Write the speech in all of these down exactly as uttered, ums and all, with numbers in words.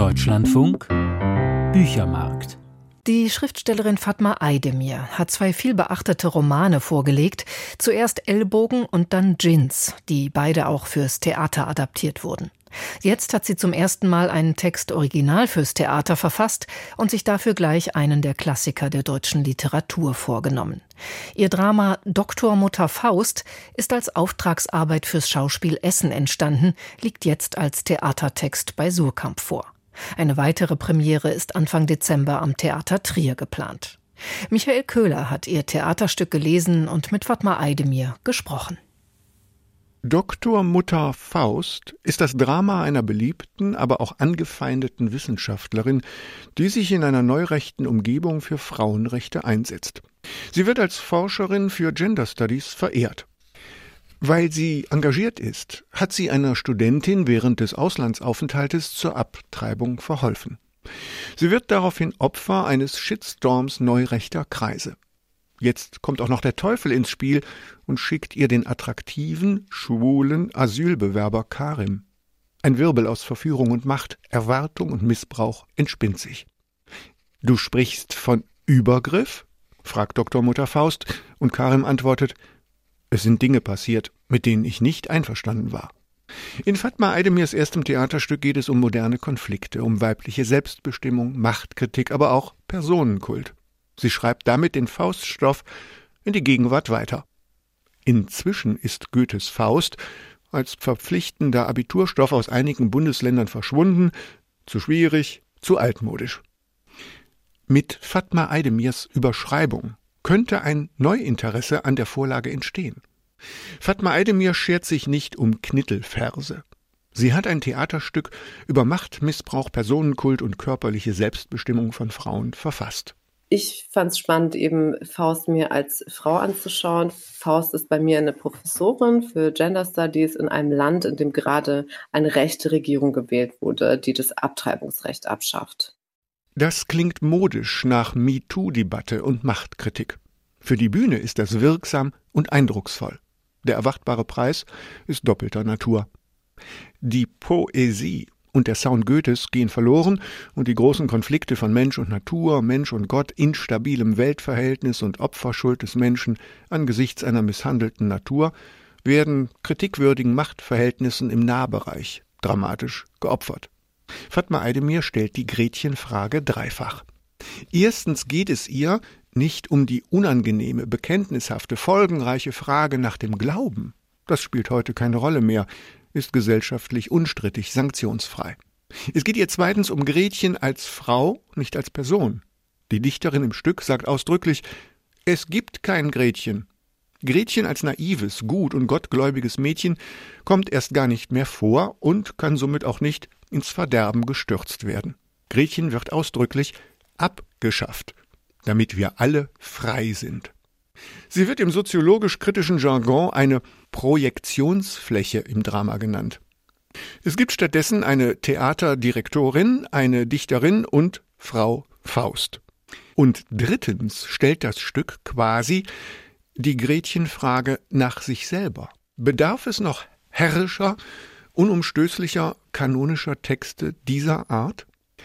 Deutschlandfunk Büchermarkt. Die Schriftstellerin Fatma Aydemir hat zwei vielbeachtete Romane vorgelegt. Zuerst Ellbogen und dann Djinns, die beide auch fürs Theater adaptiert wurden. Jetzt hat sie zum ersten Mal einen Text original fürs Theater verfasst und sich dafür gleich einen der Klassiker der deutschen Literatur vorgenommen. Ihr Drama Doktor Mutter Faust ist als Auftragsarbeit fürs Schauspiel Essen entstanden, liegt jetzt als Theatertext bei Suhrkamp vor. Eine weitere Premiere ist Anfang Dezember am Theater Trier geplant. Michael Köhler hat ihr Theaterstück gelesen und mit Fatma Aydemir gesprochen. Doktor Mutter Faust ist das Drama einer beliebten, aber auch angefeindeten Wissenschaftlerin, die sich in einer neurechten Umgebung für Frauenrechte einsetzt. Sie wird als Forscherin für Gender Studies verehrt. Weil sie engagiert ist, hat sie einer Studentin während des Auslandsaufenthaltes zur Abtreibung verholfen. Sie wird daraufhin Opfer eines Shitstorms neurechter Kreise. Jetzt kommt auch noch der Teufel ins Spiel und schickt ihr den attraktiven, schwulen Asylbewerber Karim. Ein Wirbel aus Verführung und Macht, Erwartung und Missbrauch entspinnt sich. »Du sprichst von Übergriff?« fragt Doktor Mutter Faust, und Karim antwortet: »Es sind Dinge passiert, mit denen ich nicht einverstanden war.« In Fatma Aydemirs erstem Theaterstück geht es um moderne Konflikte, um weibliche Selbstbestimmung, Machtkritik, aber auch Personenkult. Sie schreibt damit den Fauststoff in die Gegenwart weiter. Inzwischen ist Goethes Faust als verpflichtender Abiturstoff aus einigen Bundesländern verschwunden, zu schwierig, zu altmodisch. Mit Fatma Aydemirs Überschreibung könnte ein Neuinteresse an der Vorlage entstehen. Fatma Aydemir schert sich nicht um Knittelverse. Sie hat ein Theaterstück über Machtmissbrauch, Personenkult und körperliche Selbstbestimmung von Frauen verfasst. Ich fand es spannend, eben Faust mir als Frau anzuschauen. Faust ist bei mir eine Professorin für Gender Studies in einem Land, in dem gerade eine rechte Regierung gewählt wurde, die das Abtreibungsrecht abschafft. Das klingt modisch nach MeToo-Debatte und Machtkritik. Für die Bühne ist das wirksam und eindrucksvoll. Der erwartbare Preis ist doppelter Natur. Die Poesie und der Sound Goethes gehen verloren und die großen Konflikte von Mensch und Natur, Mensch und Gott, instabilem Weltverhältnis und Opferschuld des Menschen angesichts einer misshandelten Natur werden kritikwürdigen Machtverhältnissen im Nahbereich dramatisch geopfert. Fatma Aydemir stellt die Gretchenfrage dreifach. Erstens geht es ihr nicht um die unangenehme, bekenntnishafte, folgenreiche Frage nach dem Glauben. Das spielt heute keine Rolle mehr, ist gesellschaftlich unstrittig, sanktionsfrei. Es geht ihr zweitens um Gretchen als Frau, nicht als Person. Die Dichterin im Stück sagt ausdrücklich: Es gibt kein Gretchen. Gretchen als naives, gut und gottgläubiges Mädchen kommt erst gar nicht mehr vor und kann somit auch nicht ins Verderben gestürzt werden. Gretchen wird ausdrücklich abgeschafft, damit wir alle frei sind. Sie wird im soziologisch-kritischen Jargon eine Projektionsfläche im Drama genannt. Es gibt stattdessen eine Theaterdirektorin, eine Dichterin und Frau Faust. Und drittens stellt das Stück quasi die Gretchenfrage nach sich selber. Bedarf es noch herrischer, unumstößlicher, kanonischer Texte dieser Art?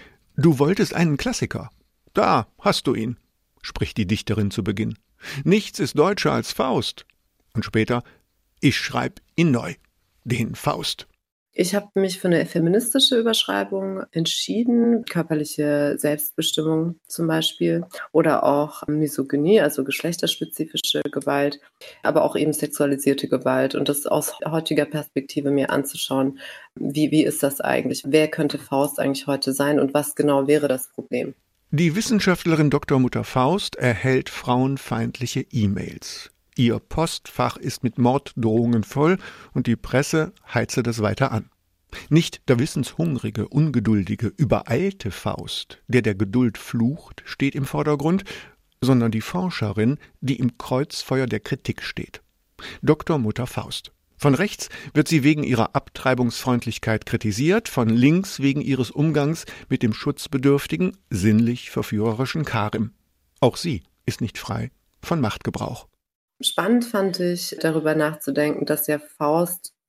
Du wolltest einen Klassiker. Da hast du ihn, spricht die Dichterin zu Beginn. Nichts ist deutscher als Faust. Und später: Ich schreib ihn neu, den Faust. Ich habe mich für eine feministische Überschreibung entschieden, körperliche Selbstbestimmung zum Beispiel, oder auch Misogynie, also geschlechterspezifische Gewalt, aber auch eben sexualisierte Gewalt, und das aus heutiger Perspektive mir anzuschauen, wie, wie ist das eigentlich? Wer könnte Faust eigentlich heute sein und was genau wäre das Problem? Die Wissenschaftlerin Doktor Mutter Faust erhält frauenfeindliche E-Mails. Ihr Postfach ist mit Morddrohungen voll und die Presse heize das weiter an. Nicht der wissenshungrige, ungeduldige, übereilte Faust, der der Geduld flucht, steht im Vordergrund, sondern die Forscherin, die im Kreuzfeuer der Kritik steht. Doktor Mutter Faust. Von rechts wird sie wegen ihrer Abtreibungsfreundlichkeit kritisiert, von links wegen ihres Umgangs mit dem schutzbedürftigen, sinnlich verführerischen Karim. Auch sie ist nicht frei von Machtgebrauch. Spannend fand ich, darüber nachzudenken, dass ja Faust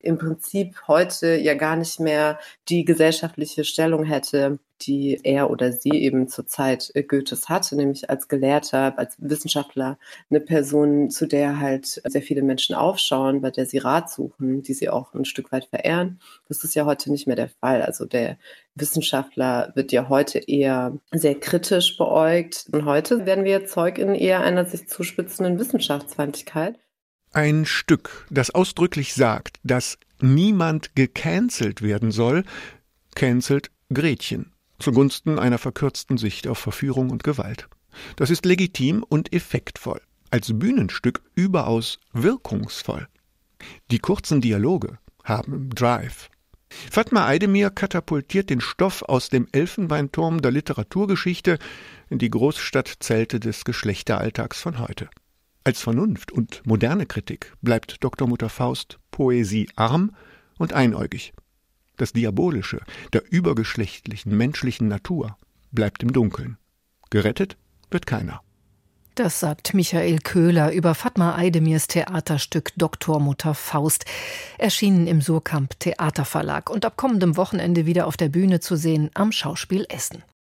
im Prinzip heute ja gar nicht mehr die gesellschaftliche Stellung hätte, die er oder sie eben zur Zeit Goethes hatte, nämlich als Gelehrter, als Wissenschaftler, eine Person, zu der halt sehr viele Menschen aufschauen, bei der sie Rat suchen, die sie auch ein Stück weit verehren. Das ist ja heute nicht mehr der Fall. Also der Wissenschaftler wird ja heute eher sehr kritisch beäugt. Und heute werden wir Zeugin eher einer sich zuspitzenden Wissenschaftsfeindlichkeit. Ein Stück, das ausdrücklich sagt, dass niemand gecancelt werden soll, cancelt Gretchen zugunsten einer verkürzten Sicht auf Verführung und Gewalt. Das ist legitim und effektvoll, als Bühnenstück überaus wirkungsvoll. Die kurzen Dialoge haben Drive. Fatma Aydemir katapultiert den Stoff aus dem Elfenbeinturm der Literaturgeschichte in die Großstadtzelte des Geschlechteralltags von heute. Als Vernunft und moderne Kritik bleibt Doktor Mutter Faust poesiearm und einäugig. Das Diabolische der übergeschlechtlichen menschlichen Natur bleibt im Dunkeln. Gerettet wird keiner. Das sagt Michael Köhler über Fatma Aydemirs Theaterstück Doktor Mutter Faust, erschienen im Surkamp Theaterverlag und ab kommendem Wochenende wieder auf der Bühne zu sehen am Schauspiel Essen.